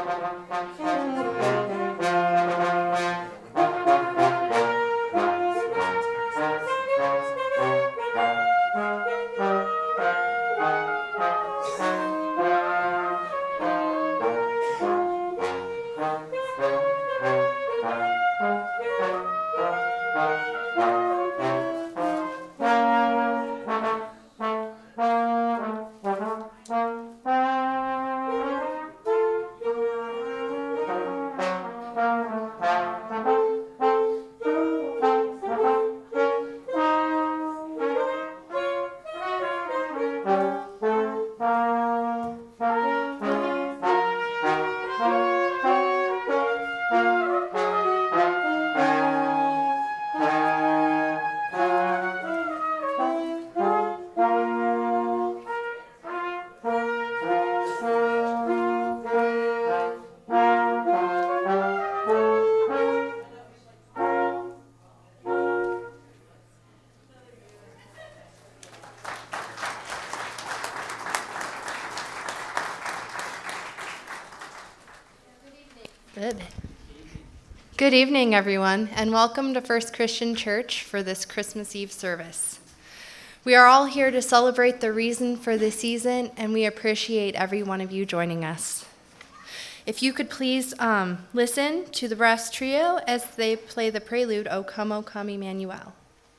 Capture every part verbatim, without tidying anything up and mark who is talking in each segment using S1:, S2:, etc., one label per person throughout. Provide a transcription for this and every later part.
S1: Good. Good evening, everyone, and welcome to First Christian Church for this Christmas Eve service. We are all here to celebrate the reason for the season, and we appreciate every one of you joining us. If you could please um, listen to the brass trio as they play the prelude, O Come, O Come, Emmanuel.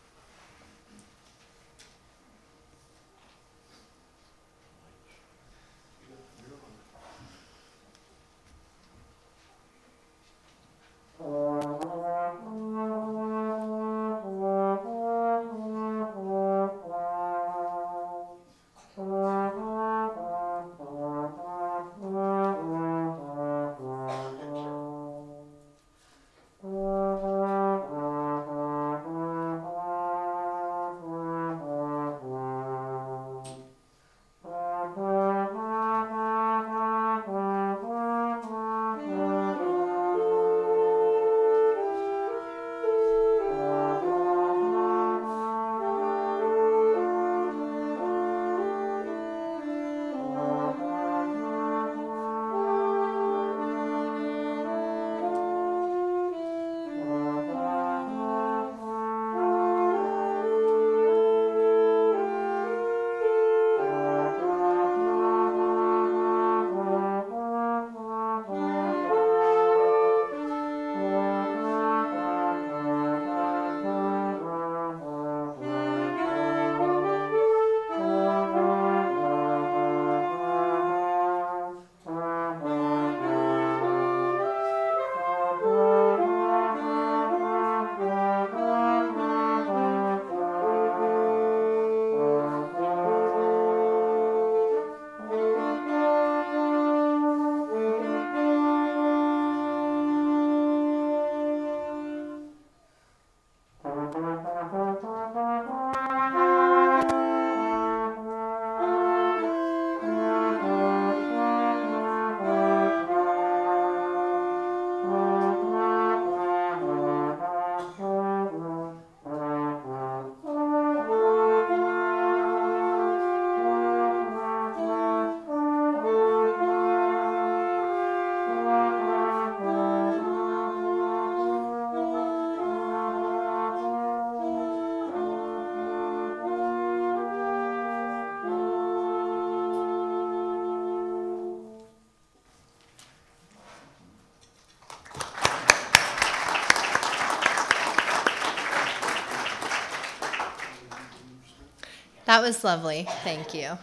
S1: That was lovely. Thank you.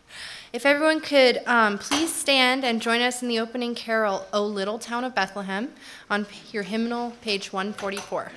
S1: If everyone could um, please stand and join us in the opening carol, O Little Town of Bethlehem, on your hymnal, page one forty-four.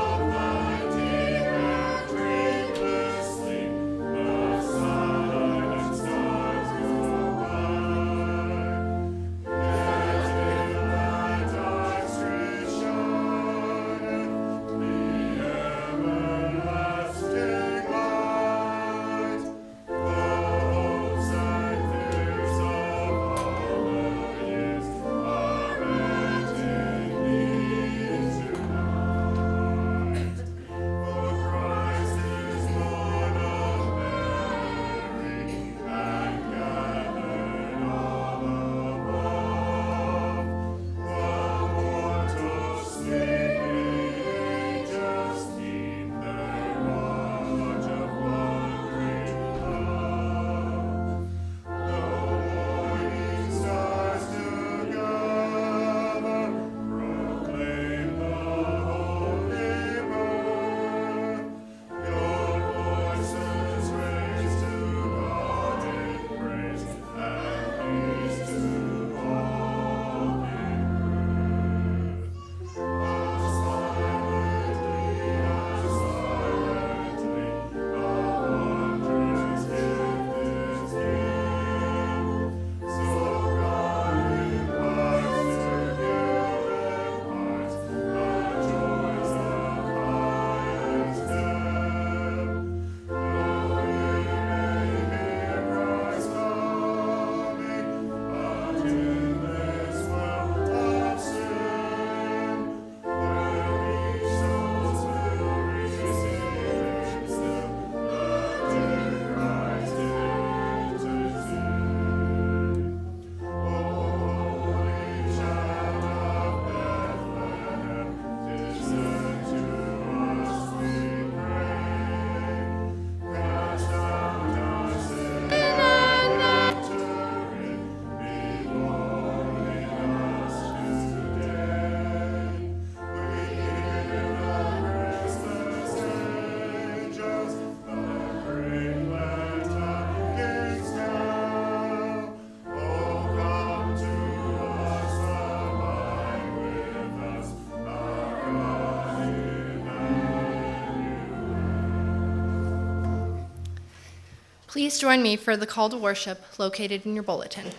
S2: Sleep, the sun
S1: Please join me for the call to worship located in your bulletin.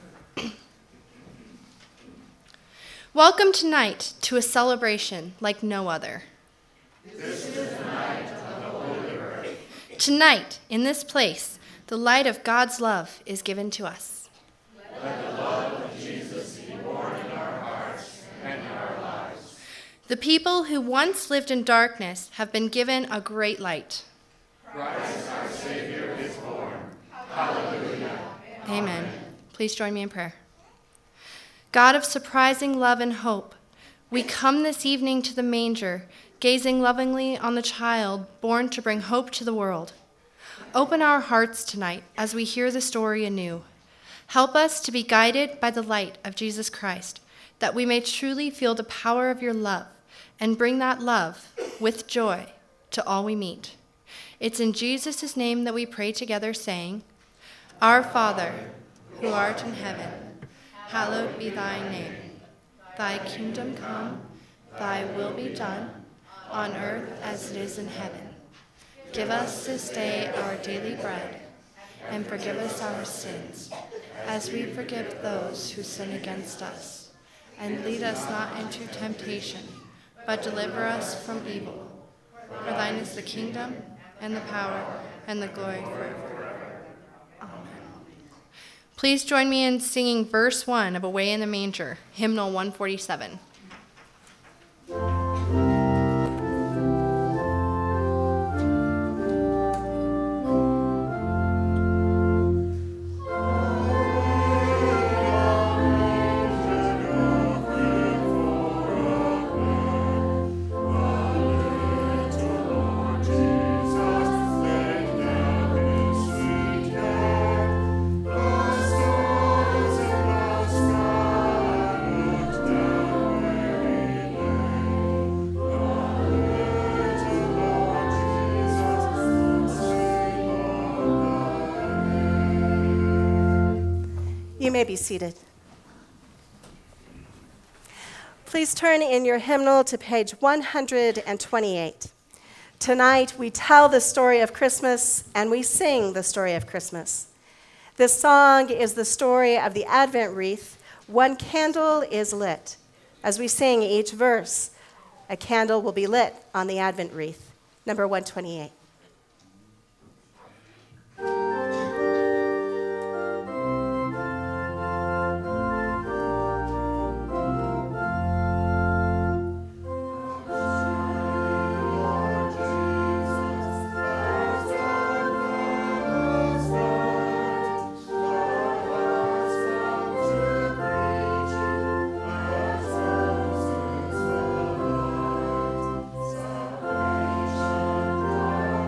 S1: Welcome tonight to a celebration like no other.
S2: This is the night of the Holy Birth.
S1: Tonight, in this place, the light of God's love is given to us.
S2: Let the love of Jesus be born in our hearts and in our lives.
S1: The people who once lived in darkness have been given a great light.
S2: Christ our Savior is born. Hallelujah.
S1: Amen. Please join me in prayer. God of surprising love and hope, we come this evening to the manger, gazing lovingly on the child born to bring hope to the world. Open our hearts tonight as we hear the story anew. Help us to be guided by the light of Jesus Christ, that we may truly feel the power of your love and bring that love with joy to all we meet. It's in Jesus' name that we pray together, saying, Our Father, who art in heaven, hallowed be thy name. Thy kingdom come, thy will be done, on earth as it is in heaven. Give us this day our daily bread, and forgive us our sins, as we forgive those who sin against us. And lead us not into temptation, but deliver us from evil. For thine is the kingdom, and the power, and the glory forever. Amen. Please join me in singing verse one of Away in the Manger, hymnal one forty-seven.
S3: You may be seated. Please turn in your hymnal to page one hundred twenty-eight. Tonight we tell the story of Christmas and we sing the story of Christmas. This song is the story of the Advent wreath. One candle is lit. As we sing each verse, a candle will be lit on the Advent wreath. Number one twenty-eight.
S2: Salvation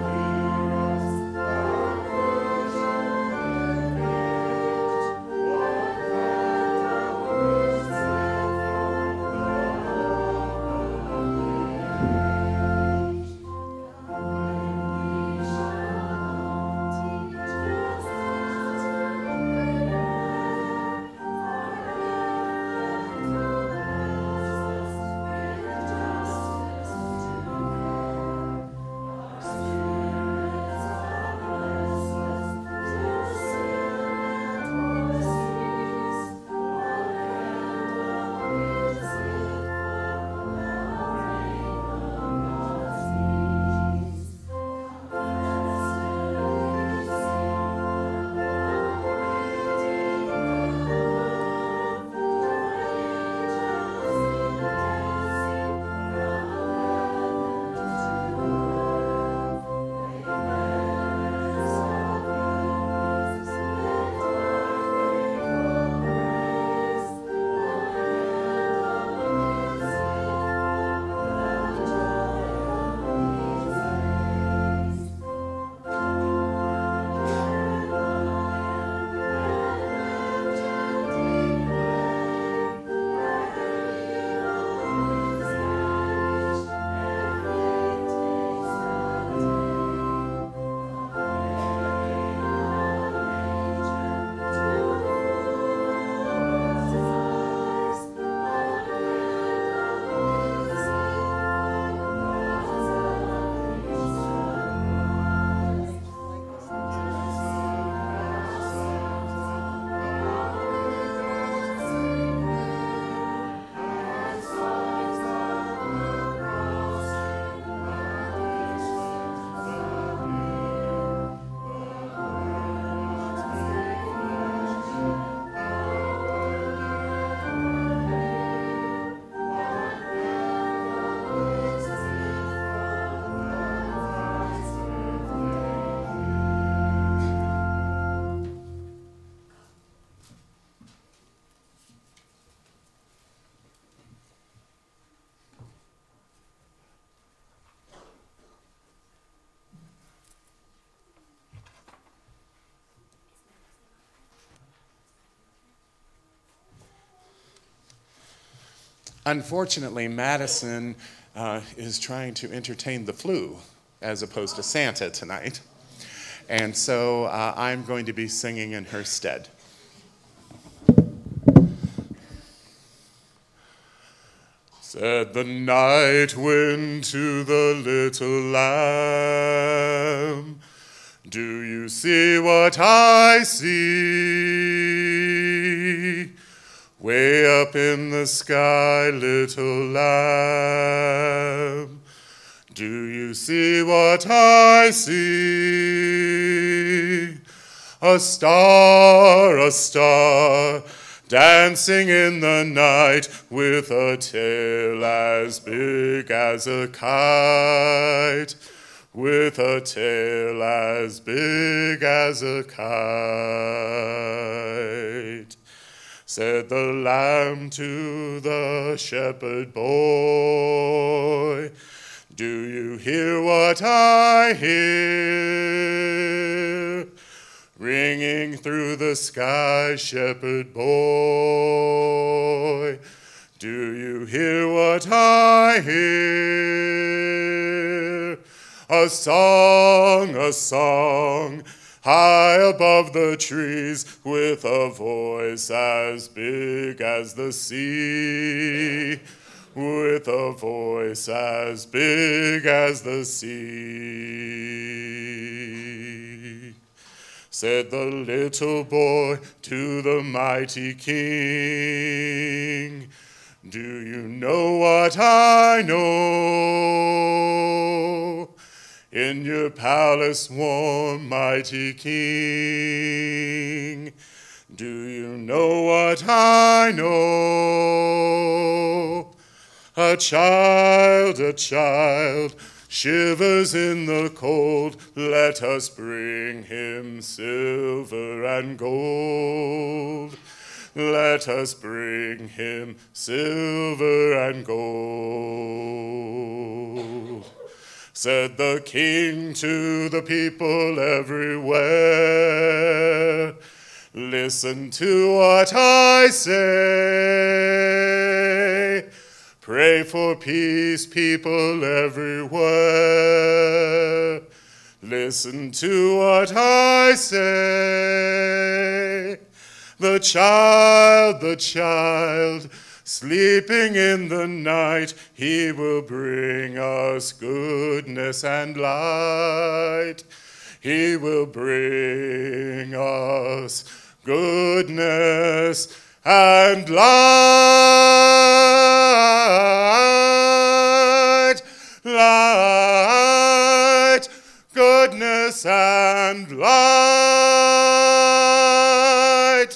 S2: Unfortunately, Madison uh, is trying to entertain the flu as opposed to Santa tonight. And so uh, I'm going to be singing in her stead. Said the night wind to the little lamb, do you see what I see? Way up in the sky, little lamb, do you see what I see? A star, a star, dancing in the night with a tail as big as a kite, with a tail as big as a kite. Said the lamb to the shepherd boy, do you hear what I hear? Ringing through the sky, shepherd boy, do you hear what I hear? A song, a song, high above the trees, with a voice as big as the sea, with a voice as big as the sea. Said the little boy to the mighty king, do you know what I know? In your palace warm, mighty king, do you know what I know? A child, a child, shivers in the cold, let us bring him silver and gold. Let us bring him silver and gold. Said the king to the people everywhere, listen to what I say. Pray for peace, people everywhere. Listen to what I say. The child, the child, sleeping in the night, he will bring us goodness and light. He will bring us goodness and light. Light, goodness and light.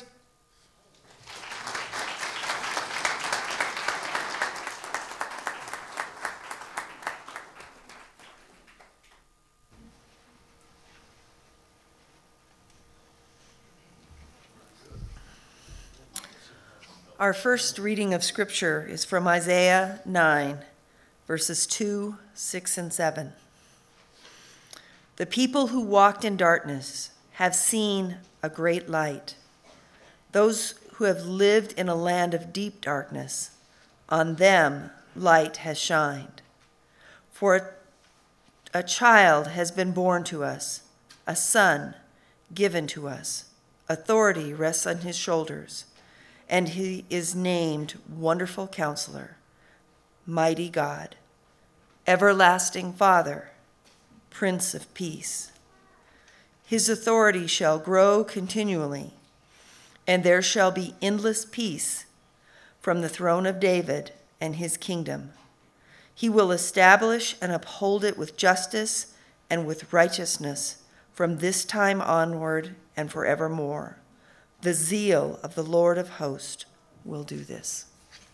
S4: Our first reading of Scripture is from Isaiah nine, verses two, six, and seven. The people who walked in darkness have seen a great light. Those who have lived in a land of deep darkness, on them light has shined. For a, a child has been born to us, a son given to us. Authority rests on his shoulders, and he is named Wonderful Counselor, Mighty God, Everlasting Father, Prince of Peace. His authority shall grow continually, and there shall be endless peace from the throne of David and his kingdom. He will establish and uphold it with justice and with righteousness from this time onward and forevermore. The zeal of the Lord of hosts will do this.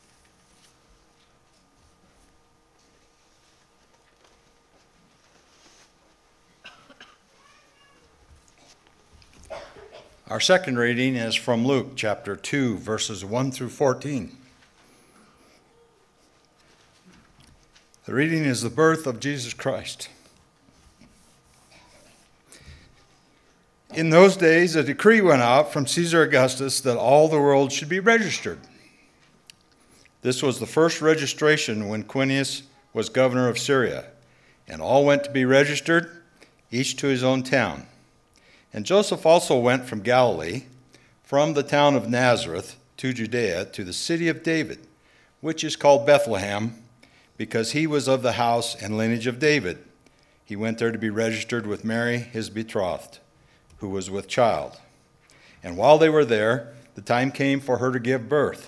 S5: Our second reading is from Luke chapter two, verses one through fourteen. The reading is the birth of Jesus Christ. In those days, a decree went out from Caesar Augustus that all the world should be registered. This was the first registration when Quirinius was governor of Syria, and all went to be registered, each to his own town. And Joseph also went from Galilee, from the town of Nazareth to Judea, to the city of David, which is called Bethlehem, because he was of the house and lineage of David. He went there to be registered with Mary, his betrothed, who was with child. And while they were there, the time came for her to give birth.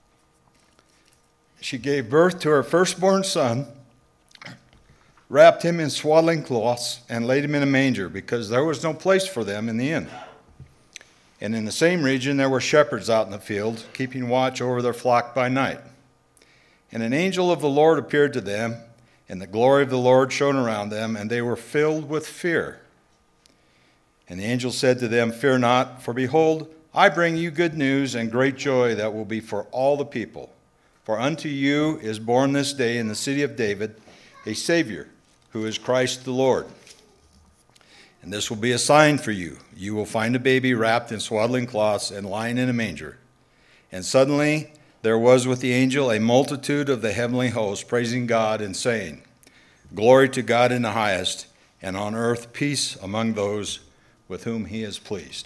S5: She gave birth to her firstborn son, wrapped him in swaddling cloths, and laid him in a manger, because there was no place for them in the inn. And in the same region there were shepherds out in the field, keeping watch over their flock by night. And an angel of the Lord appeared to them, and the glory of the Lord shone around them, and they were filled with fear. And the angel said to them, "Fear not, for behold, I bring you good news and great joy that will be for all the people. For unto you is born this day in the city of David a Savior, who is Christ the Lord. And this will be a sign for you. You will find a baby wrapped in swaddling cloths and lying in a manger." And suddenly there was with the angel a multitude of the heavenly host, praising God and saying, "Glory to God in the highest, and on earth peace among those with whom he is pleased."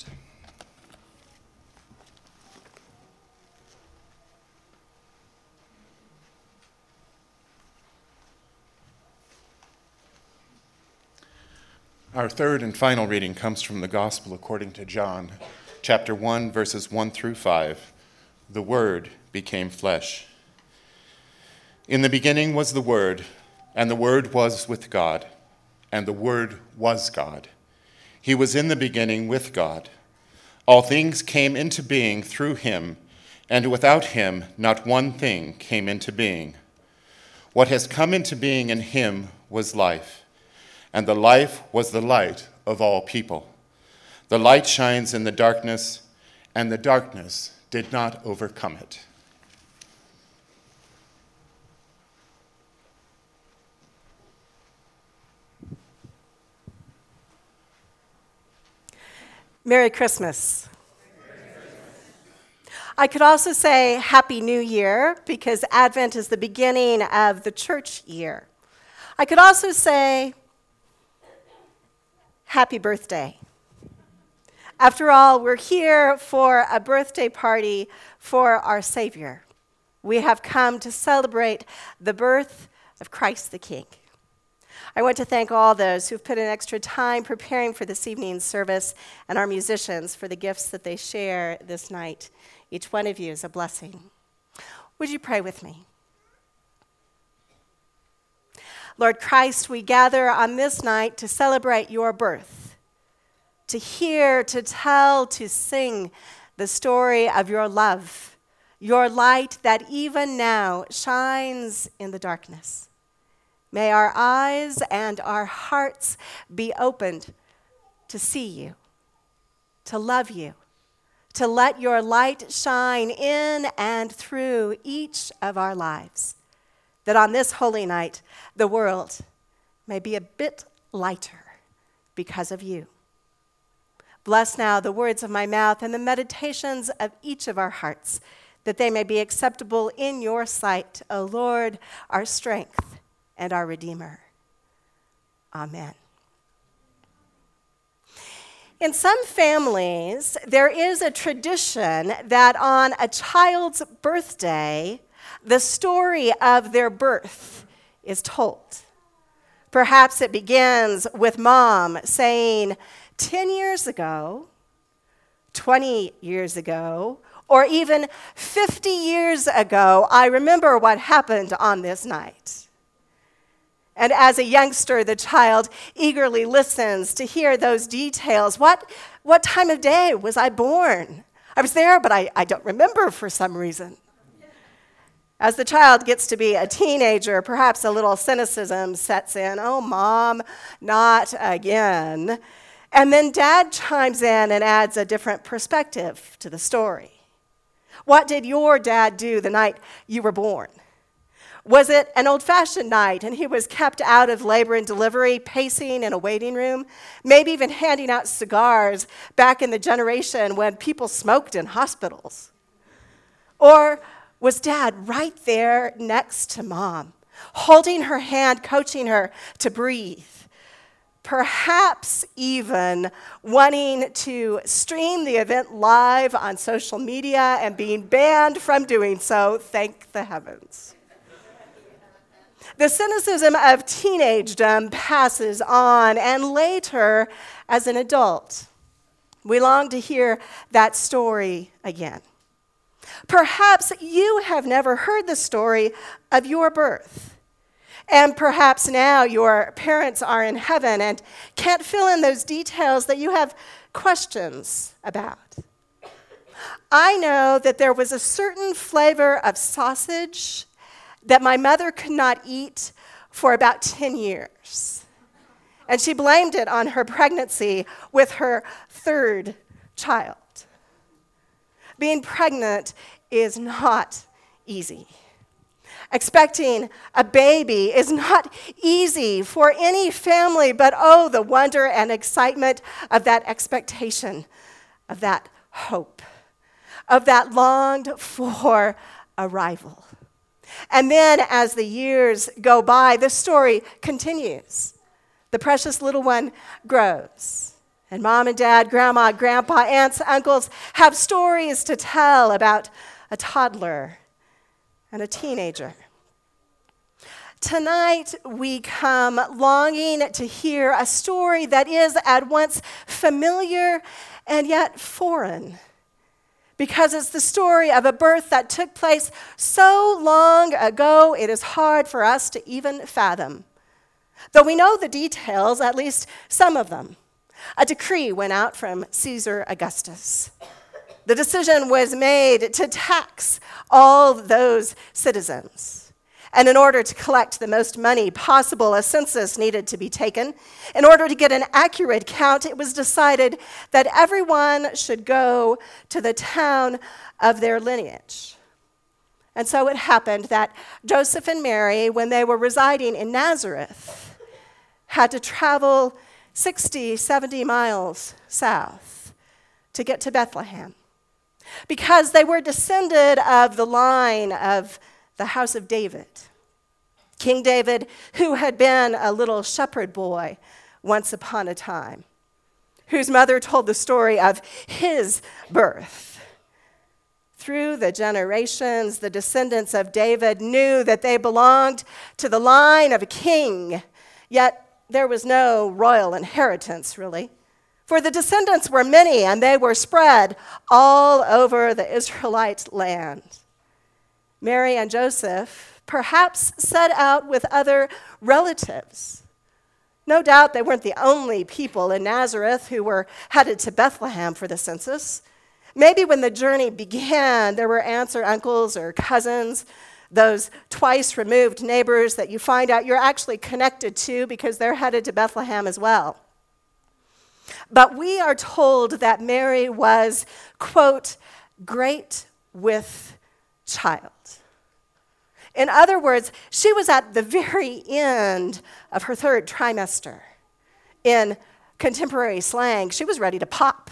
S2: Our third and final reading comes from the Gospel according to John, chapter one, verses one through five. The Word became flesh. In the beginning was the Word, and the Word was with God, and the Word was God. He was in the beginning with God. All things came into being through him, and without him not one thing came into being. What has come into being in him was life, and the life was the light of all people. The light shines in the darkness, and the darkness did not overcome it.
S3: Merry Christmas. I could also say Happy New Year, because Advent is the beginning of the church year. I could also say Happy birthday. After all, we're here for a birthday party for our Savior. We have come to celebrate the birth of Christ the King. I want to thank all those who've put in extra time preparing for this evening's service, and our musicians for the gifts that they share this night. Each one of you is a blessing. Would you pray with me? Lord Christ, we gather on this night to celebrate your birth, to hear, to tell, to sing the story of your love, your light that even now shines in the darkness. May our eyes and our hearts be opened to see you, to love you, to let your light shine in and through each of our lives, that on this holy night, the world may be a bit lighter because of you. Bless now the words of my mouth and the meditations of each of our hearts, that they may be acceptable in your sight, O Lord, our strength and our Redeemer. Amen. In some families, there is a tradition that on a child's birthday, the story of their birth is told. Perhaps it begins with mom saying, ten years ago, twenty years ago, or even fifty years ago, I remember what happened on this night. And as a youngster, the child eagerly listens to hear those details. What, what time of day was I born? I was there, but I, I don't remember for some reason. As the child gets to be a teenager, perhaps a little cynicism sets in. Oh, Mom, not again. And then Dad chimes in and adds a different perspective to the story. What did your dad do the night you were born? Was it an old-fashioned night and he was kept out of labor and delivery, pacing in a waiting room, maybe even handing out cigars back in the generation when people smoked in hospitals? Or was Dad right there next to Mom, holding her hand, coaching her to breathe, perhaps even wanting to stream the event live on social media and being banned from doing so, thank the heavens. The cynicism of teenagedom passes on, and later, as an adult, we long to hear that story again. Perhaps you have never heard the story of your birth, and perhaps now your parents are in heaven and can't fill in those details that you have questions about. I know that there was a certain flavor of sausage that my mother could not eat for about ten years. And she blamed it on her pregnancy with her third child. Being pregnant is not easy. Expecting a baby is not easy for any family, but oh, the wonder and excitement of that expectation, of that hope, of that longed for arrival. And then as the years go by, the story continues. The precious little one grows. And Mom and Dad, Grandma, Grandpa, aunts, uncles have stories to tell about a toddler and a teenager. Tonight, we come longing to hear a story that is at once familiar and yet foreign, because it's the story of a birth that took place so long ago, it is hard for us to even fathom. Though we know the details, at least some of them. A decree went out from Caesar Augustus. The decision was made to tax all those citizens. And in order to collect the most money possible, a census needed to be taken. In order to get an accurate count, it was decided that everyone should go to the town of their lineage. And so it happened that Joseph and Mary, when they were residing in Nazareth, had to travel sixty, seventy miles south to get to Bethlehem, because they were descended of the line of the house of David. King David, who had been a little shepherd boy once upon a time, whose mother told the story of his birth. Through the generations, the descendants of David knew that they belonged to the line of a king, yet there was no royal inheritance, really. For the descendants were many, and they were spread all over the Israelite land. Mary and Joseph perhaps set out with other relatives. No doubt they weren't the only people in Nazareth who were headed to Bethlehem for the census. Maybe when the journey began, there were aunts or uncles or cousins, those twice removed neighbors that you find out you're actually connected to because they're headed to Bethlehem as well. But we are told that Mary was, quote, great with child. In other words, she was at the very end of her third trimester. In contemporary slang, she was ready to pop.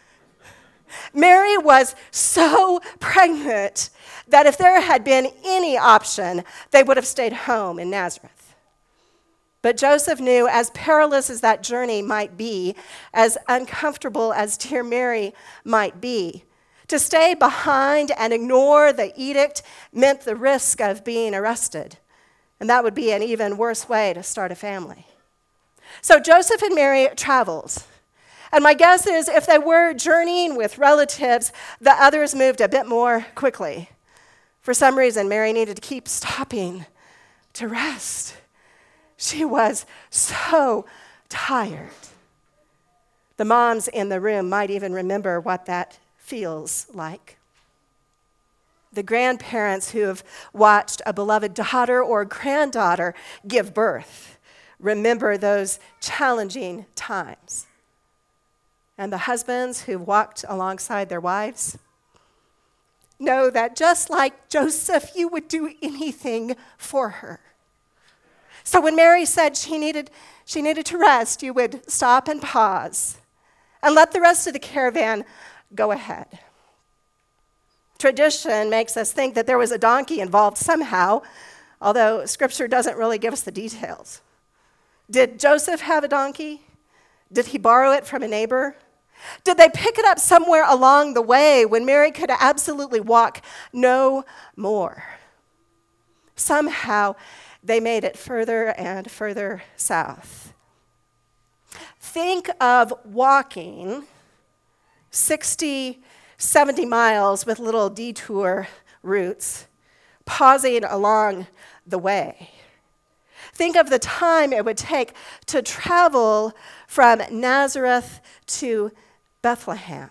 S3: Mary was so pregnant that if there had been any option, they would have stayed home in Nazareth. But Joseph knew, as perilous as that journey might be, as uncomfortable as dear Mary might be, to stay behind and ignore the edict meant the risk of being arrested. And that would be an even worse way to start a family. So Joseph and Mary traveled. And my guess is if they were journeying with relatives, the others moved a bit more quickly. For some reason, Mary needed to keep stopping to rest. She was so tired. The moms in the room might even remember what that feels like. The grandparents who have watched a beloved daughter or granddaughter give birth remember those challenging times. And the husbands who walked alongside their wives know that just like Joseph, you would do anything for her. So when Mary said she needed, she needed to rest, you would stop and pause and let the rest of the caravan go ahead. Tradition makes us think that there was a donkey involved somehow, although Scripture doesn't really give us the details. Did Joseph have a donkey? Did he borrow it from a neighbor? Did they pick it up somewhere along the way when Mary could absolutely walk no more? Somehow, they made it further and further south. Think of walking sixty, seventy miles with little detour routes, pausing along the way. Think of the time it would take to travel from Nazareth to Bethlehem.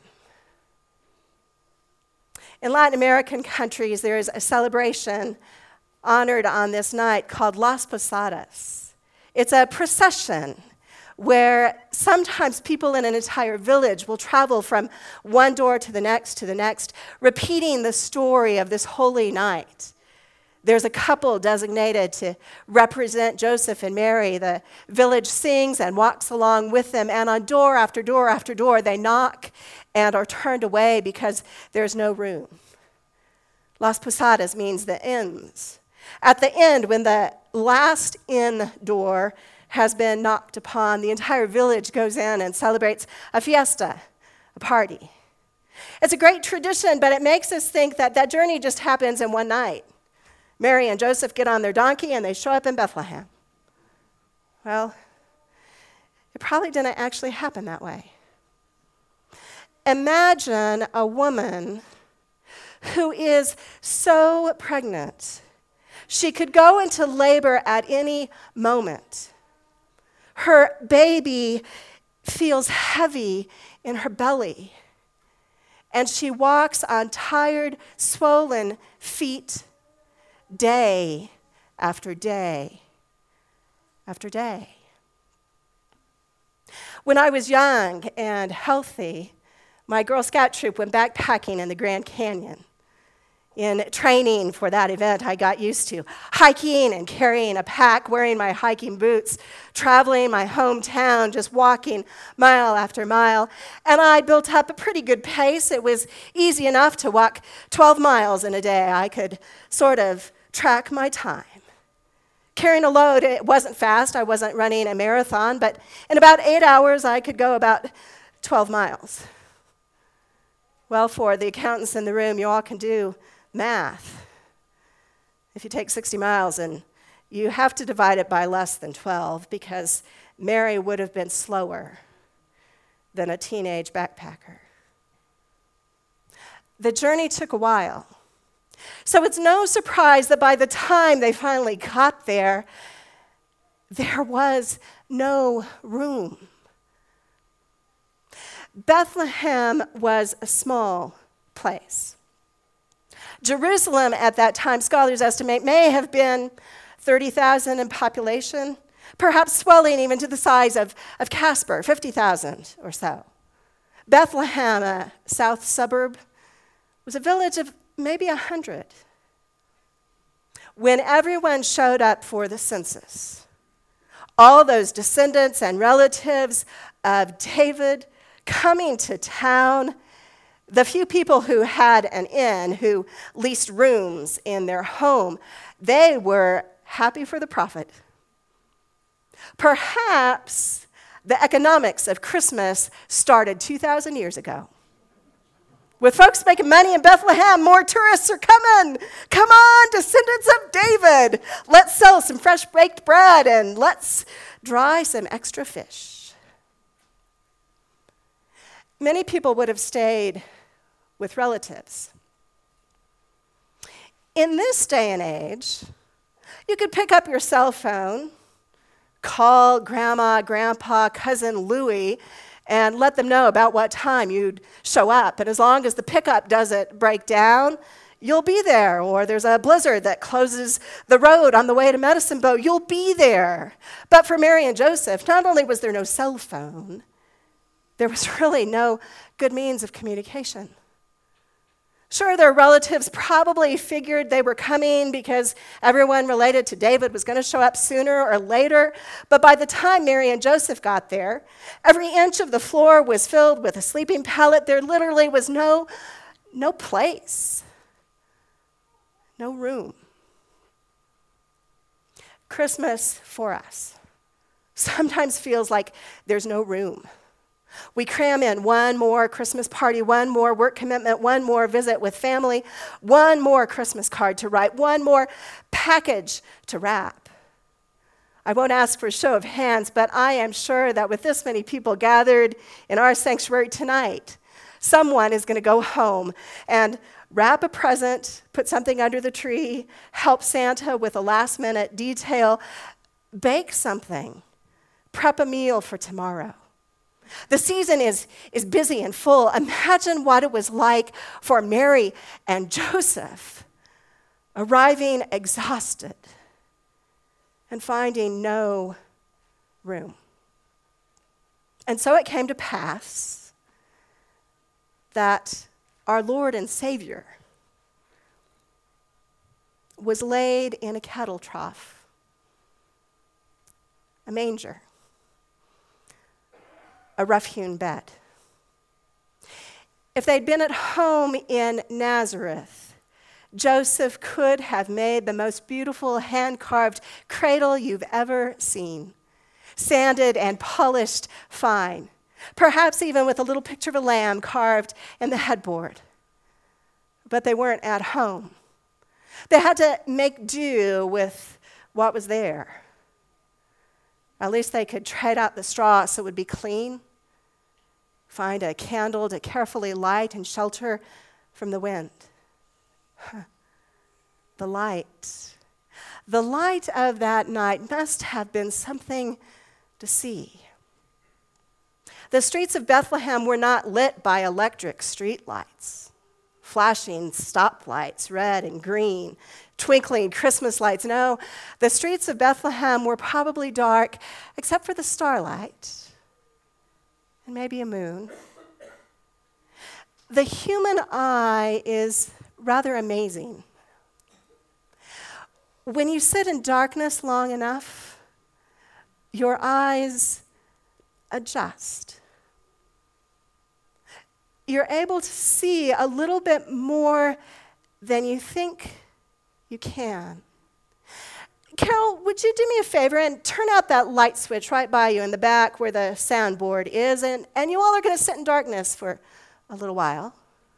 S3: In Latin American countries, there is a celebration honored on this night called Las Posadas. It's a procession where sometimes people in an entire village will travel from one door to the next to the next, repeating the story of this holy night. There's a couple designated to represent Joseph and Mary. The village sings and walks along with them, and on door after door after door, they knock and are turned away because there's no room. Las Posadas means the inns. At the end, when the last inn door has been knocked upon, the entire village goes in and celebrates a fiesta, a party. It's a great tradition, but it makes us think that that journey just happens in one night. Mary and Joseph get on their donkey and they show up in Bethlehem. Well, it probably didn't actually happen that way. Imagine a woman who is so pregnant, she could go into labor at any moment. Her baby feels heavy in her belly, and she walks on tired, swollen feet day after day after day. When I was young and healthy, my Girl Scout troop went backpacking in the Grand Canyon. In training for that event, I got used to hiking and carrying a pack, wearing my hiking boots, traveling my hometown, just walking mile after mile. And I built up a pretty good pace. It was easy enough to walk twelve miles in a day. I could sort of track my time. Carrying a load, it wasn't fast. I wasn't running a marathon, but in about eight hours, I could go about twelve miles. Well, for the accountants in the room, you all can do math. If you take sixty miles and you have to divide it by less than twelve because Mary would have been slower than a teenage backpacker. The journey took a while. So it's no surprise that by the time they finally got there, there was no room. Bethlehem was a small place. Jerusalem at that time, scholars estimate, may have been thirty thousand in population, perhaps swelling even to the size of, of Casper, fifty thousand or so. Bethlehem, a south suburb, was a village of maybe one hundred. When everyone showed up for the census, all those descendants and relatives of David coming to town, the few people who had an inn, who leased rooms in their home, they were happy for the prophet. Perhaps the economics of Christmas started two thousand years ago. With folks making money in Bethlehem, more tourists are coming. Come on, descendants of David. Let's sell some fresh baked bread and let's dry some extra fish. Many people would have stayed with relatives. In this day and age, you could pick up your cell phone, call grandma, grandpa, cousin Louie, and let them know about what time you'd show up. And as long as the pickup doesn't break down, you'll be there. Or there's a blizzard that closes the road on the way to Medicine Bow, you'll be there. But for Mary and Joseph, not only was there no cell phone, there was really no good means of communication. Sure, their relatives probably figured they were coming because everyone related to David was going to show up sooner or later, but by the time Mary and Joseph got there, every inch of the floor was filled with a sleeping pallet. There literally was no, no place no room. Christmas for us sometimes feels like there's no room. We cram in one more Christmas party, one more work commitment, one more visit with family, one more Christmas card to write, one more package to wrap. I won't ask for a show of hands, but I am sure that with this many people gathered in our sanctuary tonight, someone is going to go home and wrap a present, put something under the tree, help Santa with a last-minute detail, bake something, prep a meal for tomorrow. The season is, is busy and full. Imagine what it was like for Mary and Joseph, arriving exhausted and finding no room. And so it came to pass that our Lord and Savior was laid in a cattle trough, a manger, a rough-hewn bed. If they'd been at home in Nazareth, Joseph could have made the most beautiful hand-carved cradle you've ever seen, sanded and polished fine, perhaps even with a little picture of a lamb carved in the headboard. But they weren't at home. They had to make do with what was there. At least they could trade out the straw so it would be clean, find a candle to carefully light and shelter from the wind. The light. The light of that night must have been something to see. The streets of Bethlehem were not lit by electric street lights, flashing stoplights, red and green, twinkling Christmas lights. No, the streets of Bethlehem were probably dark, except for the starlight and maybe a moon. The human eye is rather amazing. When you sit in darkness long enough, your eyes adjust. You're able to see a little bit more than you think you can. Carol, would you do me a favor and turn out that light switch right by you in the back where the soundboard is, and, and you all are going to sit in darkness for a little while.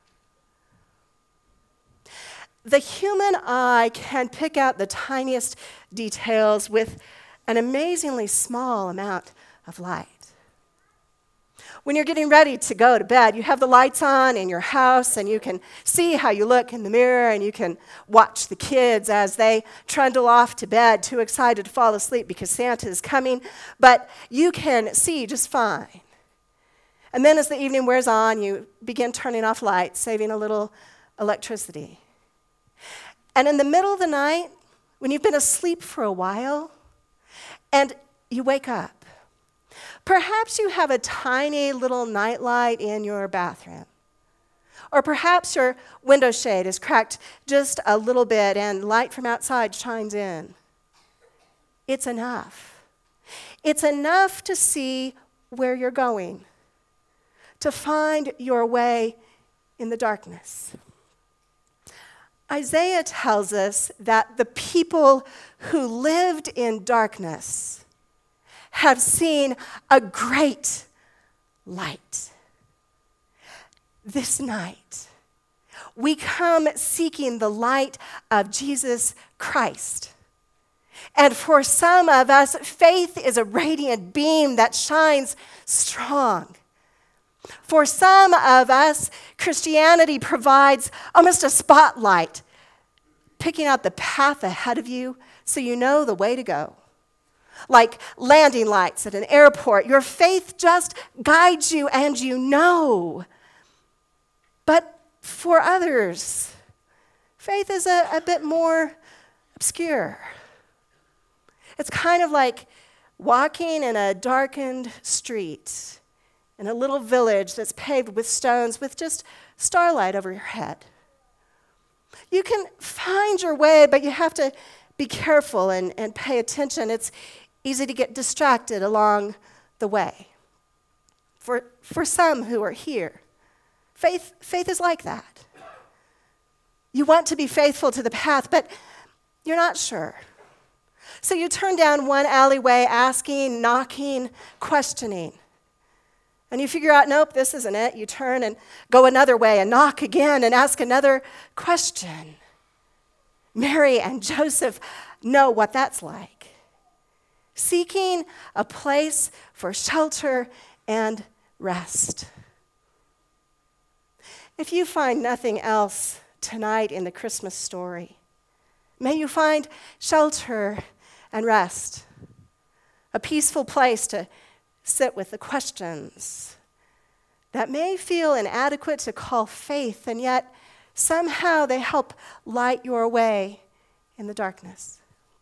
S3: The human eye can pick out the tiniest details with an amazingly small amount of light. When you're getting ready to go to bed, you have the lights on in your house, and you can see how you look in the mirror, and you can watch the kids as they trundle off to bed, too excited to fall asleep because Santa is coming, but you can see just fine. And then as the evening wears on, you begin turning off lights, saving a little electricity. And in the middle of the night, when you've been asleep for a while, and you wake up, perhaps you have a tiny little nightlight in your bathroom. Or perhaps your window shade is cracked just a little bit and light from outside shines in. It's enough. It's enough to see where you're going, to find your way in the darkness. Isaiah tells us that the people who lived in darkness have seen a great light. This night, we come seeking the light of Jesus Christ. And for some of us, faith is a radiant beam that shines strong. For some of us, Christianity provides almost a spotlight, picking out the path ahead of you so you know the way to go. Like landing lights at an airport, your faith just guides you and you know. But for others, faith is a, a bit more obscure. It's kind of like walking in a darkened street in a little village that's paved with stones with just starlight over your head. You can find your way, but you have to be careful and, and pay attention. It's easy to get distracted along the way. For, for some who are here, faith, faith is like that. You want to be faithful to the path, but you're not sure. So you turn down one alleyway asking, knocking, questioning. And you figure out, nope, this isn't it. You turn and go another way and knock again and ask another question. Mary and Joseph know what that's like. Seeking a place for shelter and rest. If you find nothing else tonight in the Christmas story, may you find shelter and rest, a peaceful place to sit with the questions that may feel inadequate to call faith, and yet somehow they help light your way in the darkness.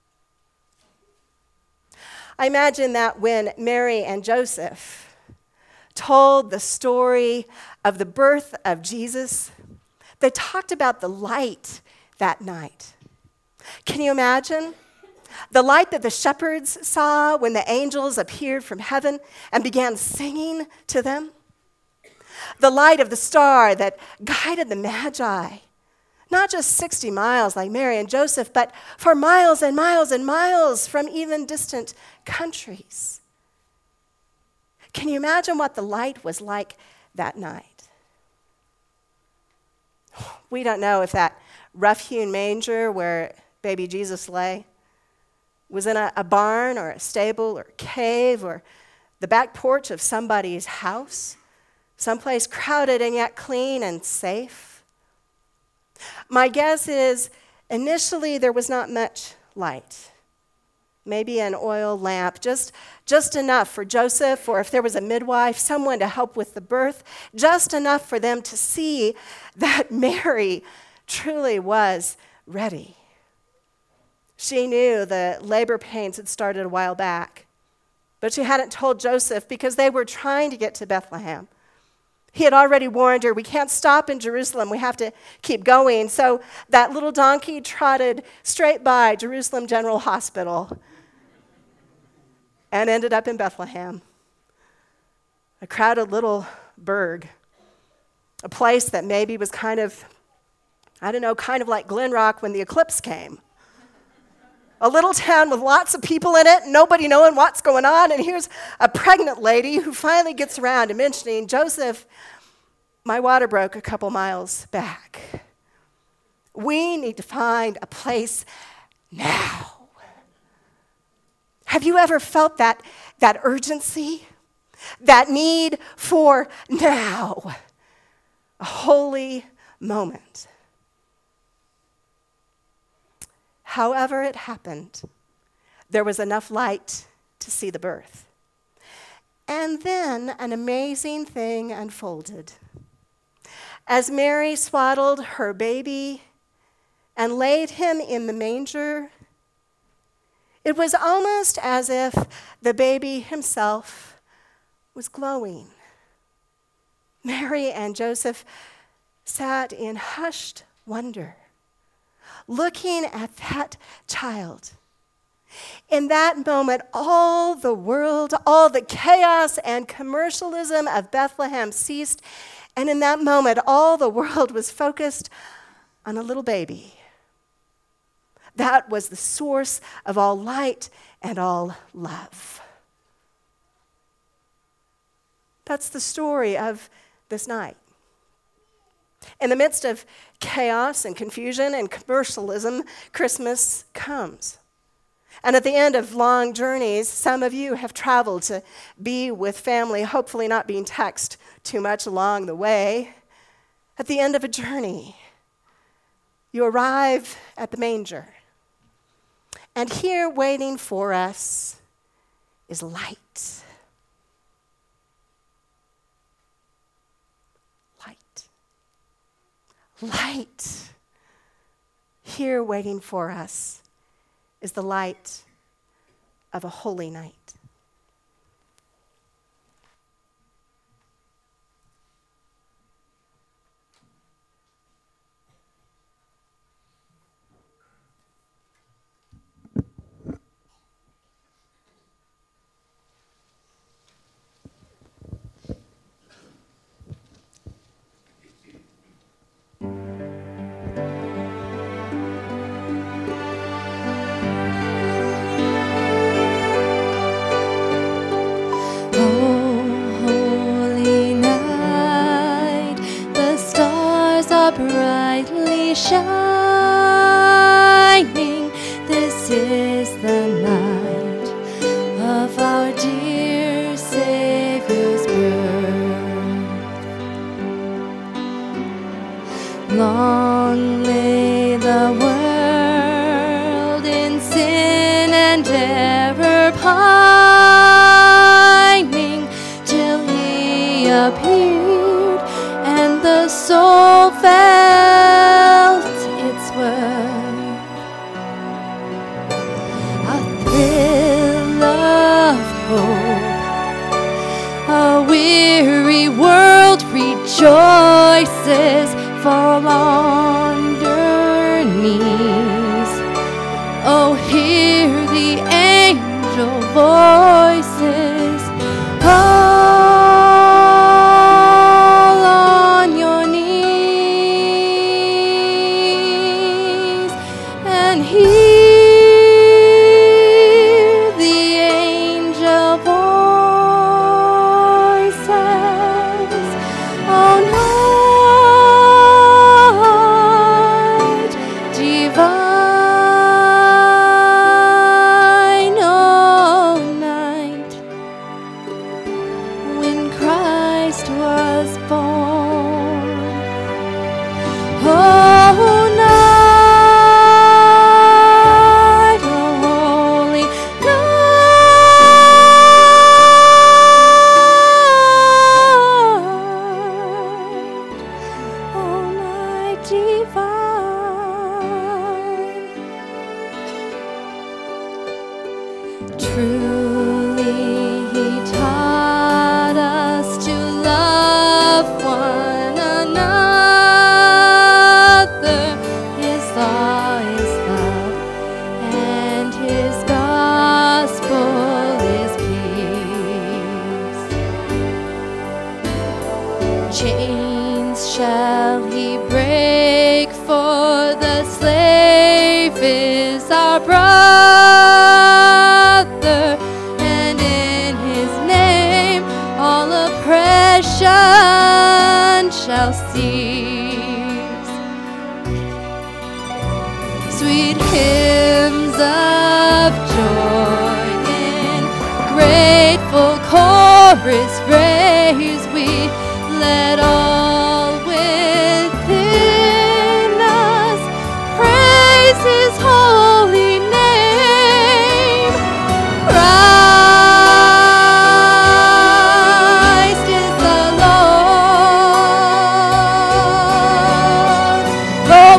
S3: I imagine that when Mary and Joseph told the story of the birth of Jesus, they talked about the light that night. Can you imagine? The light that the shepherds saw when the angels appeared from heaven and began singing to them. The light of the star that guided the Magi, not just sixty miles like Mary and Joseph, but for miles and miles and miles from even distant countries. Can you imagine what the light was like that night? We don't know if that rough-hewn manger where baby Jesus lay was in a, a barn or a stable or a cave or the back porch of somebody's house, someplace crowded and yet clean and safe. My guess is initially there was not much light. Maybe an oil lamp, just, just enough for Joseph, or if there was a midwife, someone to help with the birth, just enough for them to see that Mary truly was ready. She knew the labor pains had started a while back, but she hadn't told Joseph because they were trying to get to Bethlehem. He had already warned her, we can't stop in Jerusalem, we have to keep going. So that little donkey trotted straight by Jerusalem General Hospital and ended up in Bethlehem, a crowded little burg, a place that maybe was kind of, I don't know, kind of like Glen Rock when the eclipse came. A little town with lots of people in it, nobody knowing what's going on, and here's a pregnant lady who finally gets around to mentioning, Joseph, my water broke a couple miles back. We need to find a place now. Have you ever felt that, that urgency, that need for now, a holy moment? However it happened, there was enough light to see the birth. And then an amazing thing unfolded. As Mary swaddled her baby and laid him in the manger, it was almost as if the baby himself was glowing. Mary and Joseph sat in hushed wonder, looking at that child. In that moment, all the world, all the chaos and commercialism of Bethlehem ceased, and in that moment, all the world was focused on a little baby. That was the source of all light and all love. That's the story of this night. In the midst of chaos and confusion and commercialism, Christmas comes. And at the end of long journeys, some of you have traveled to be with family, hopefully not being taxed too much along the way. At the end of a journey, you arrive at the manger. And here waiting for us is light. Light. Here waiting for us is the light of a holy night.
S1: brightly shining. This is the night of our dear Savior's birth. Long lay the world in sin and error pining, till he appeared and the soul felt its worth. A thrill of hope, a weary world rejoices, fall on their knees. Oh, hear the angel voices. All on your knees and hear the angel voices. Oh, night divine, oh, night when Christ was born. Oh, night, oh, holy night, oh, night divine. Truly he taught us to love one another. His law is love, and his gospel is peace. Chains shall he break, for the slave is our brother, and in his name all oppression shall cease. Sweet hymns of joy in grateful chorus raise we, let all within us praise his holy name. Christ is the Lord. Oh,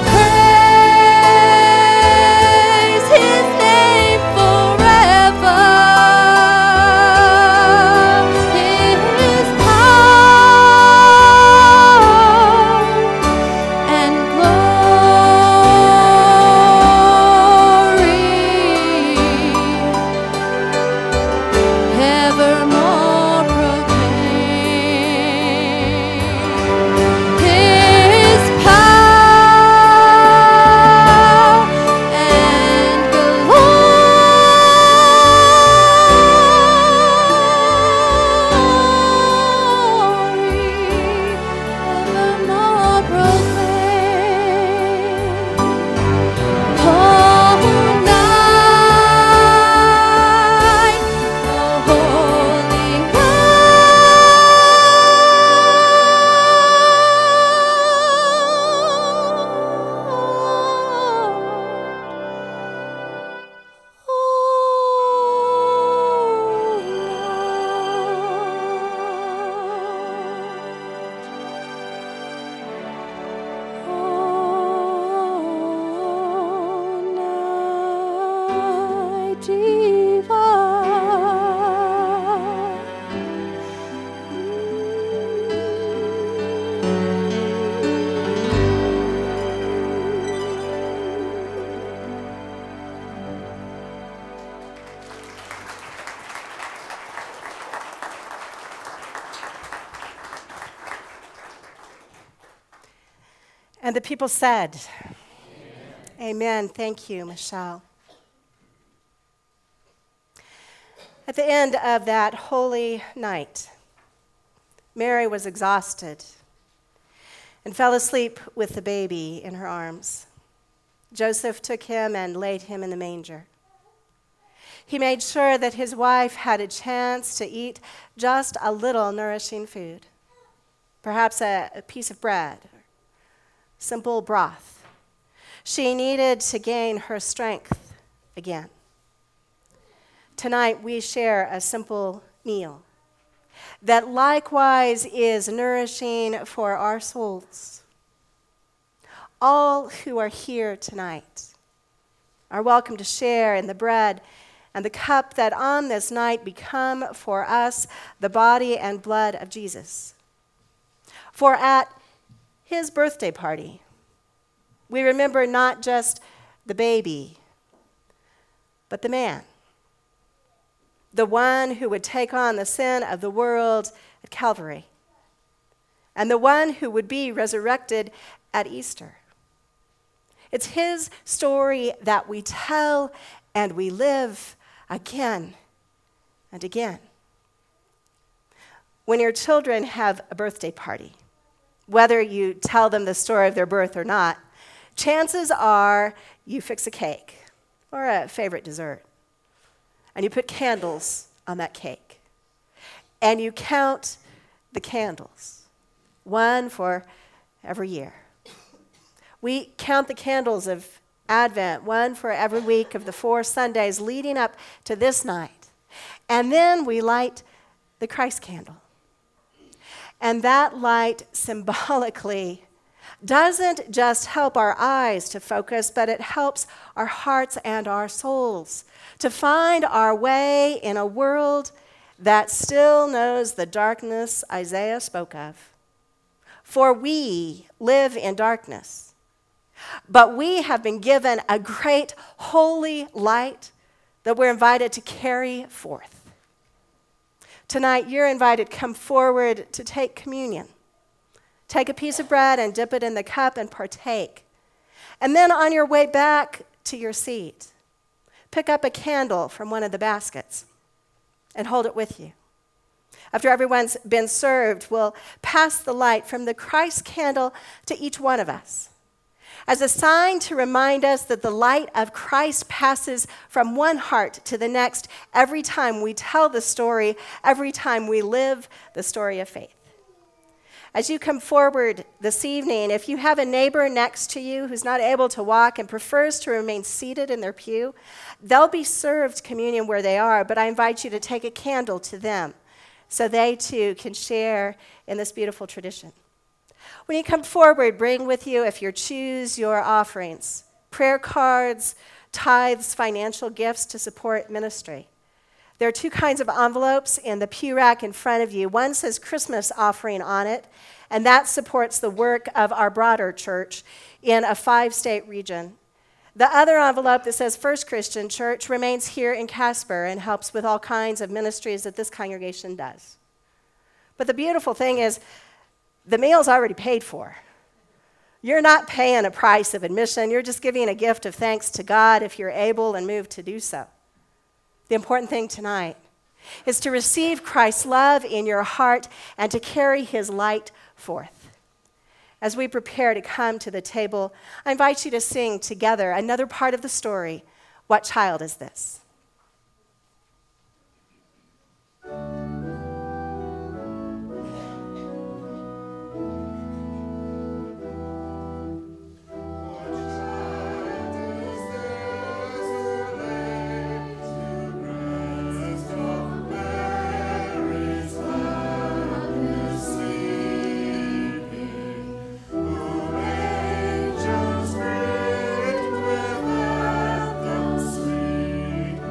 S1: praise his name forever. His power and glory evermore proclaim. His power and glory evermore proclaim. Oh, night, oh, holy night
S3: And the people said, Amen. Amen. Thank you, Michelle. At the end of that holy night, Mary was exhausted. and fell asleep with the baby in her arms. Joseph took him and laid him in the manger. He made sure that his wife had a chance to eat just a little nourishing food, perhaps a, a piece of bread, or simple broth. She needed to gain her strength again. Tonight we share a simple meal that likewise is nourishing for our souls. All who are here tonight are welcome to share in the bread and the cup that on this night become for us the body and blood of Jesus. For at his birthday party, we remember not just the baby, but the man, the one who would take on the sin of the world at Calvary, and the one who would be resurrected at Easter. It's his story that we tell and we live again and again. When your children have a birthday party, whether you tell them the story of their birth or not, chances are you fix a cake or a favorite dessert, and you put candles on that cake, and you count the candles, one for every year. We count the candles of Advent, one for every week of the four Sundays leading up to this night. And then we light the Christ candle. And that light symbolically doesn't just help our eyes to focus, but it helps our hearts and our souls to find our way in a world that still knows the darkness Isaiah spoke of. For we live in darkness, but we have been given a great holy light that we're invited to carry forth. Tonight, you're invited to come forward to take communion. Take a piece of bread and dip it in the cup and partake. And then on your way back to your seat, pick up a candle from one of the baskets and hold it with you. After everyone's been served, we'll pass the light from the Christ candle to each one of us as a sign to remind us that the light of Christ passes from one heart to the next every time we tell the story, every time we live the story of faith. As you come forward this evening, if you have a neighbor next to you who's not able to walk and prefers to remain seated in their pew, they'll be served communion where they are, but I invite you to take a candle to them so they too can share in this beautiful tradition. When you come forward, bring with you, if you choose, your offerings, prayer cards, tithes, financial gifts to support ministry. There are two kinds of envelopes in the pew rack in front of you. One says Christmas offering on it, and that supports the work of our broader church in a five-state region. The other envelope that says First Christian Church remains here in Casper and helps with all kinds of ministries that this congregation does. But the beautiful thing is, the meal's already paid for. You're not paying a price of admission. You're just giving a gift of thanks to God if you're able and moved to do so. The important thing tonight is to receive Christ's love in your heart and to carry his light forth. As we prepare to come to the table, I invite you to sing together another part of the story, What Child Is This?
S2: Angels greet with anthem sweet.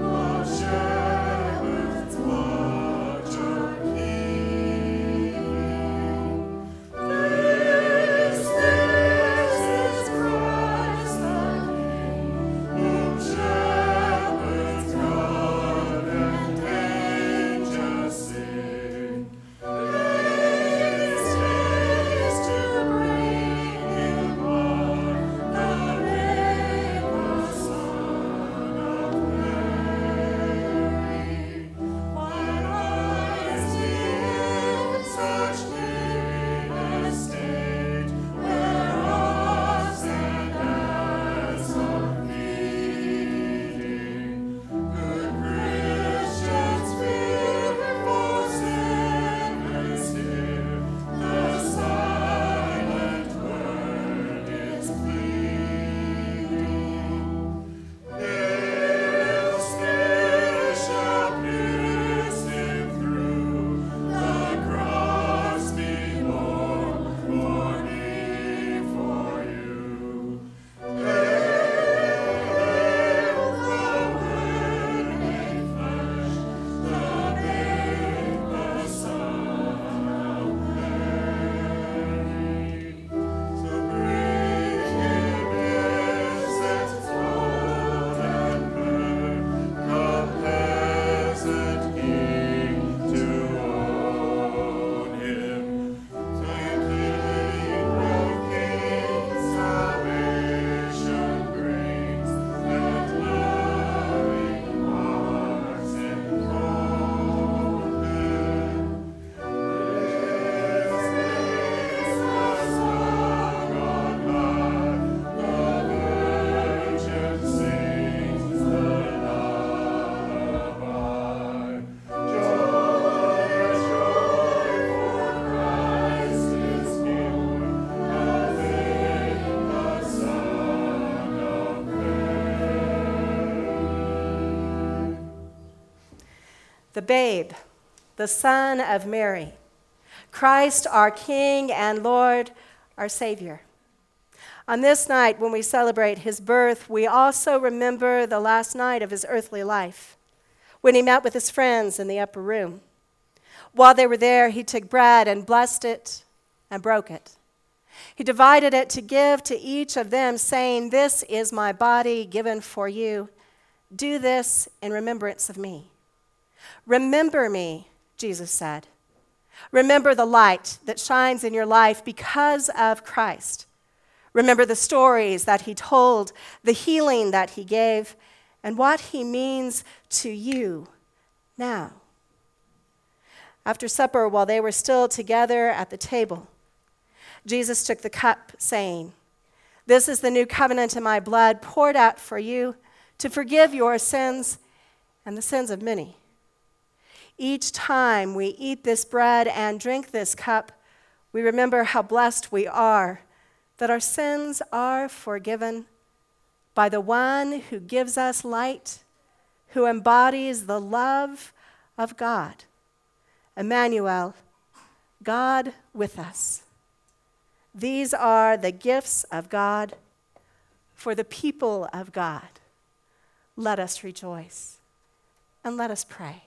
S3: the babe, the Son of Mary, Christ our King and Lord, our Savior. On this night, when we celebrate his birth, we also remember the last night of his earthly life, when he met with his friends in the upper room. While they were there, he took bread and blessed it and broke it. He divided it to give to each of them, saying, "This is my body given for you. Do this in remembrance of me." Remember me, Jesus said. Remember the light that shines in your life because of Christ. Remember the stories that he told, the healing that he gave, and what he means to you now. After supper, while they were still together at the table, Jesus took the cup, saying, "This is the new covenant in my blood, poured out for you to forgive your sins and the sins of many. Each time we eat this bread and drink this cup, we remember how blessed we are that our sins are forgiven by the one who gives us light, who embodies the love of God. Emmanuel, God with us. These are the gifts of God for the people of God. Let us rejoice and let us pray.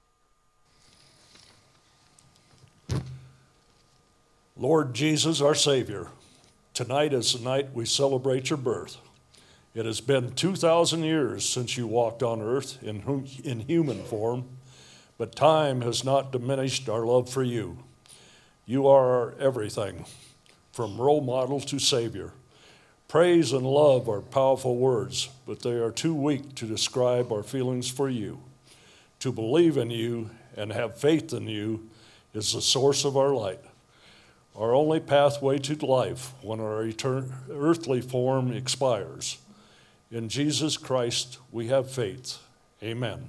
S6: Lord Jesus, our Savior, tonight is the night we celebrate your birth. It has been two thousand years since you walked on earth in, hum- in human form, but time has not diminished our love for you. You are our everything, from role model to Savior. Praise and love are powerful words, but they are too weak to describe our feelings for you. To believe in you and have faith in you is the source of our light, our only pathway to life when our etern- earthly form expires. In Jesus Christ we have faith. Amen.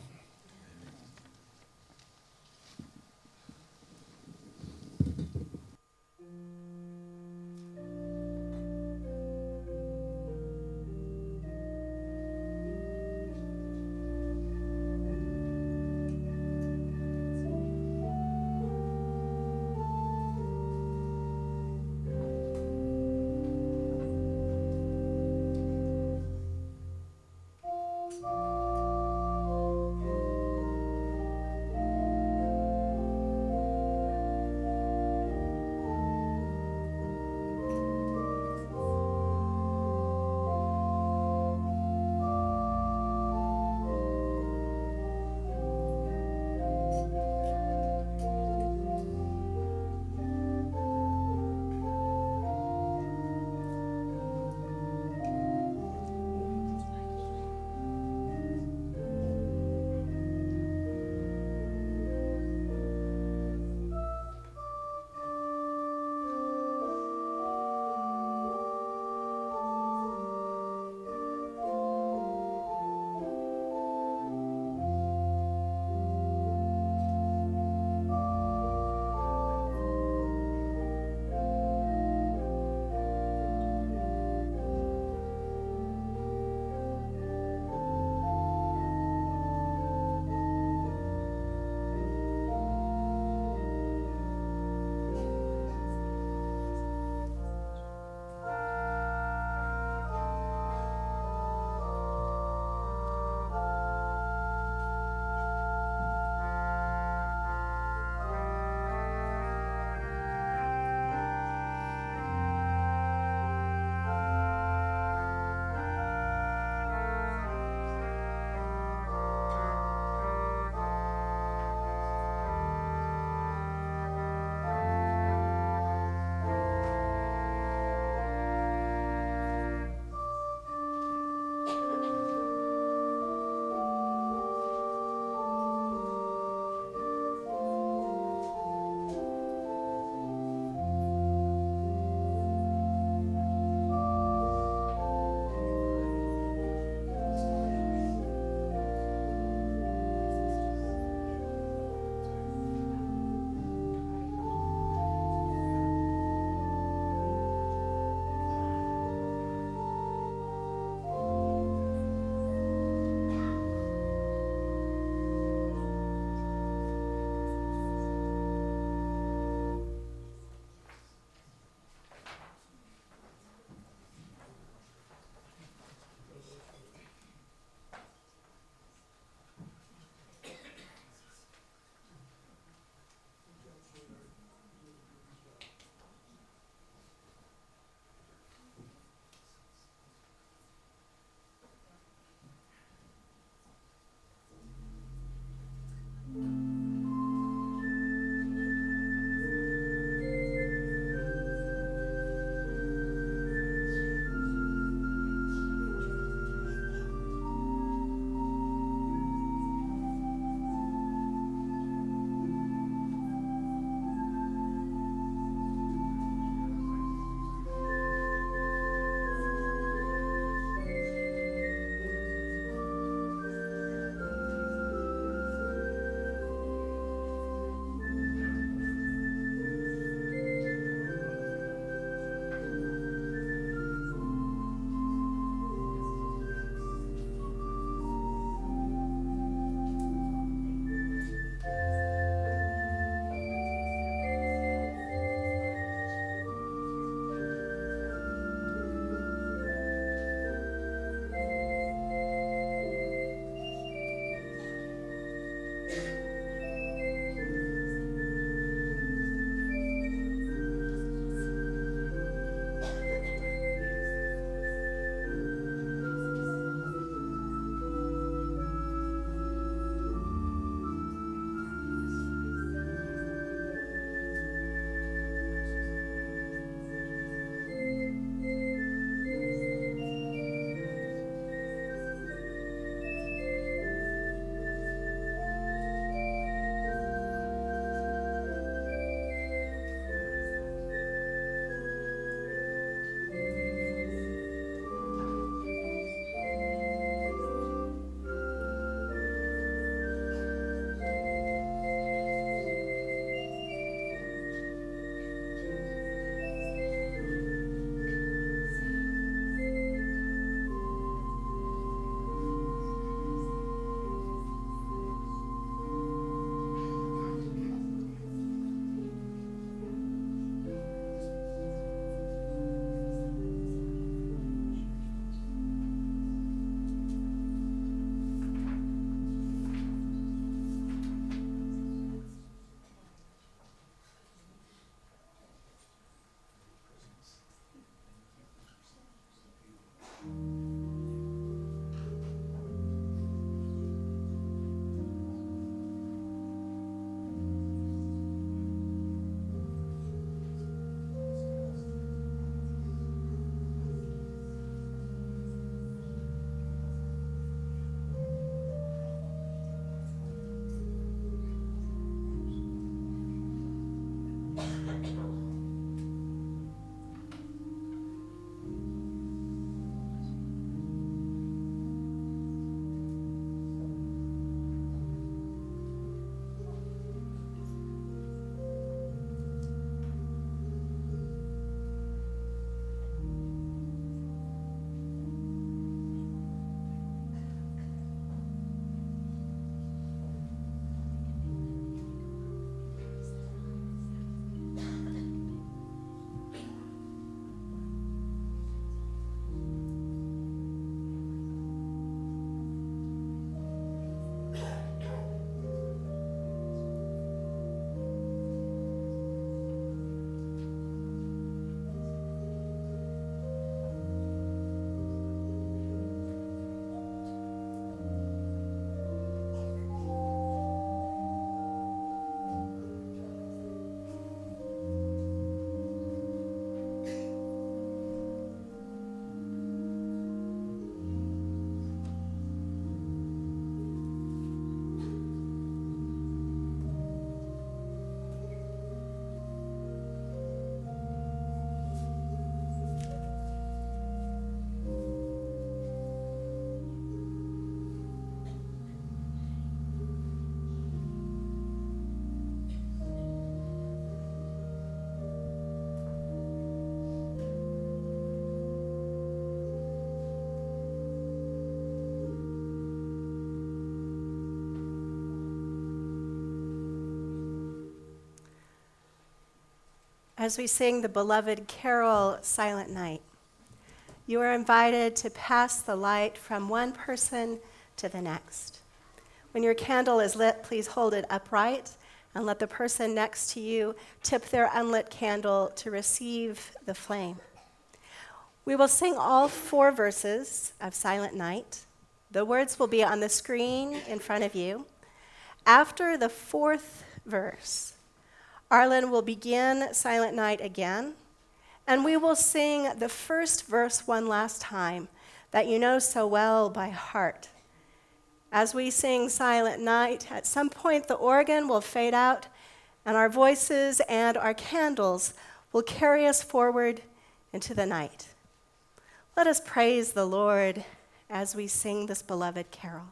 S3: as we sing the beloved carol, Silent Night. You are invited to pass the light from one person to the next. When your candle is lit, please hold it upright and let the person next to you tip their unlit candle to receive the flame. We will sing all four verses of Silent Night. The words will be on the screen in front of you. After the fourth verse, Arlen will begin Silent Night again, and we will sing the first verse one last time that you know so well by heart. As we sing Silent Night, at some point the organ will fade out, and our voices and our candles will carry us forward into the night. Let us praise the Lord as we sing this beloved carol.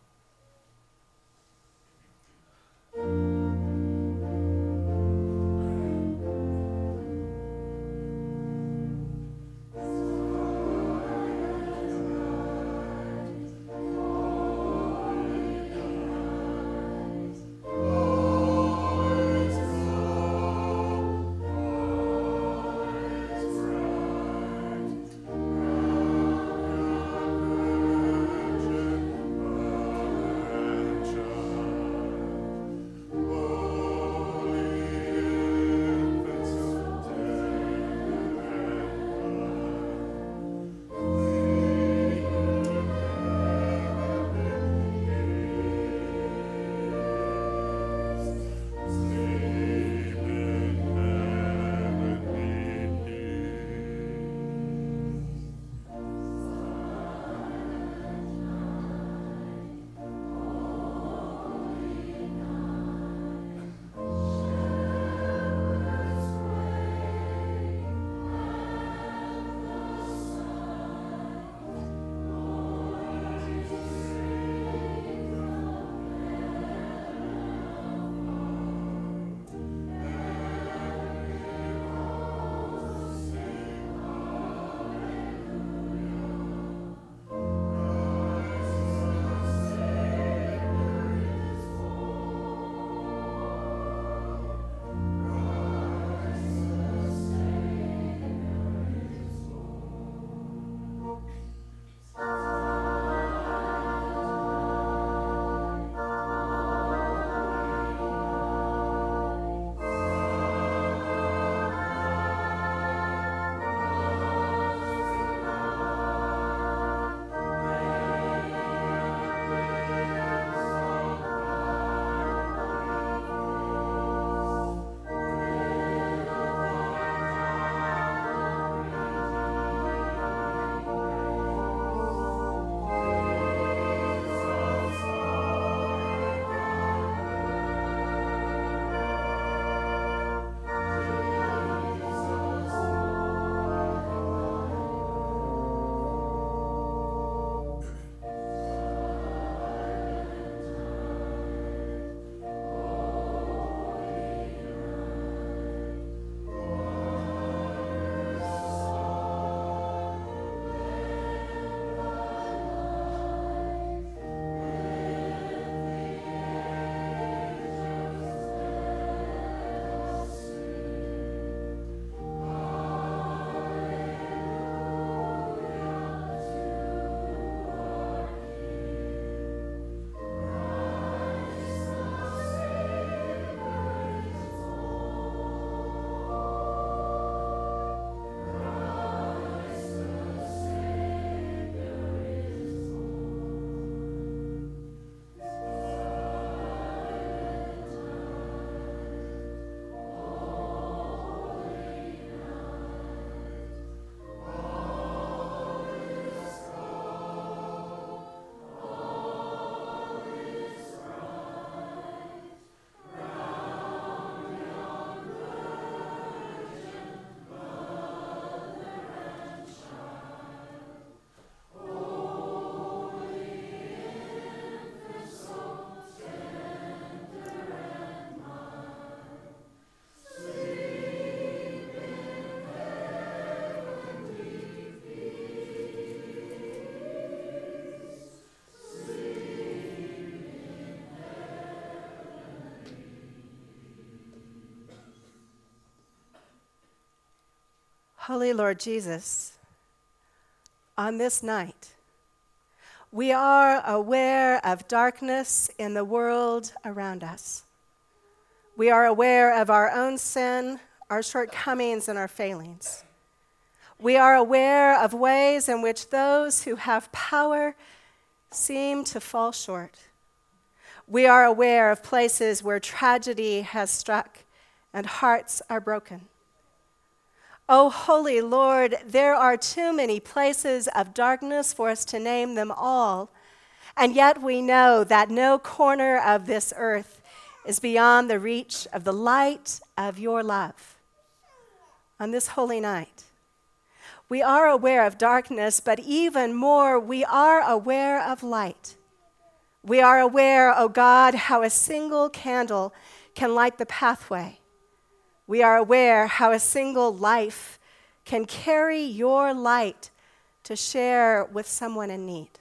S3: Holy Lord Jesus, on this night, we are aware of darkness in the world around us. We are aware of our own sin, our shortcomings, and our failings. We are aware of ways in which those who have power seem to fall short. We are aware of places where tragedy has struck and hearts are broken. Oh, Holy Lord, there are too many places of darkness for us to name them all, and yet we know that no corner of this earth is beyond the reach of the light of your love. On this holy night, we are aware of darkness, but even more, we are aware of light. We are aware, O God, how a single candle can light the pathway. We are aware how a single life can carry your light to share with someone in need.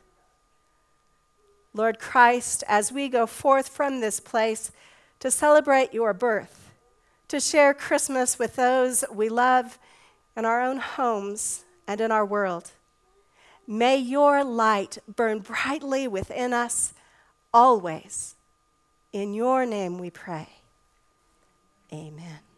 S3: Lord Christ, as we go forth from this place to celebrate your birth, to share Christmas with those we love in our own homes and in our world, may your light burn brightly within us always. In your name we pray. Amen.